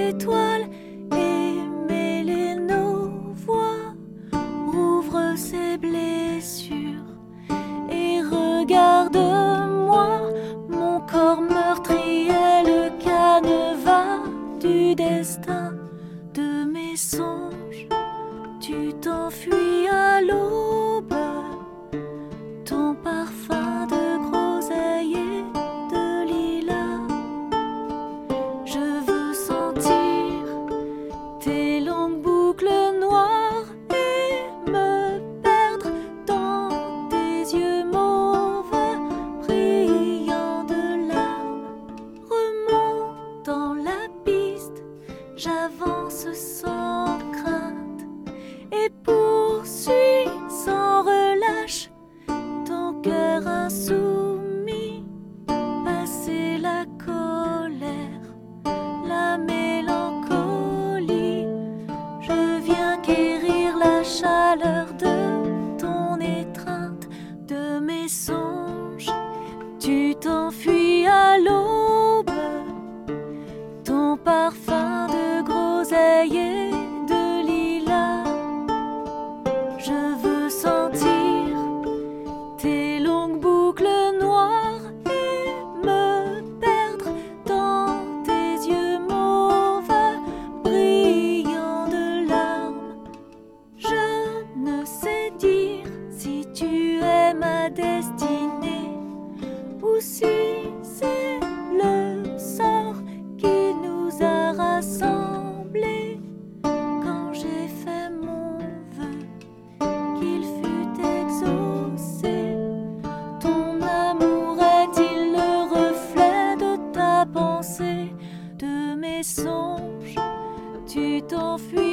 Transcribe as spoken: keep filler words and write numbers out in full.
étoiles et mêler nos voix. Ouvre ces blessures et regarde-moi. Mon corps meurtri est le canevas du destin de mes songes. Tu t'enfuis à l'aube, ton parfum de groseille et de lilas. Je veux sentir tes longues boucles noires et me perdre dans tes yeux mauves brillants de larmes. Remonte dans la piste, j'avance sans crainte et poursuis sans relâche ton cœur insoumis. Passer la colère, la mélancolie, je viens quérir la chaleur de ton étreinte, de mes songes. Tu t'enfuis à l'aube, ton parfum de groseille et de lilas. Je veux sentir tes longues boucles noires et me perdre dans tes yeux mauves brillants de larmes. Je ne sais dire si tu es ma destinée ou si c'est le sort qui nous a rassemblés. Quand j'ai fait mon vœu qu'il fût exaucé, ton amour est-il le reflet de ta pensée, de mes songes? Tu t'enfuis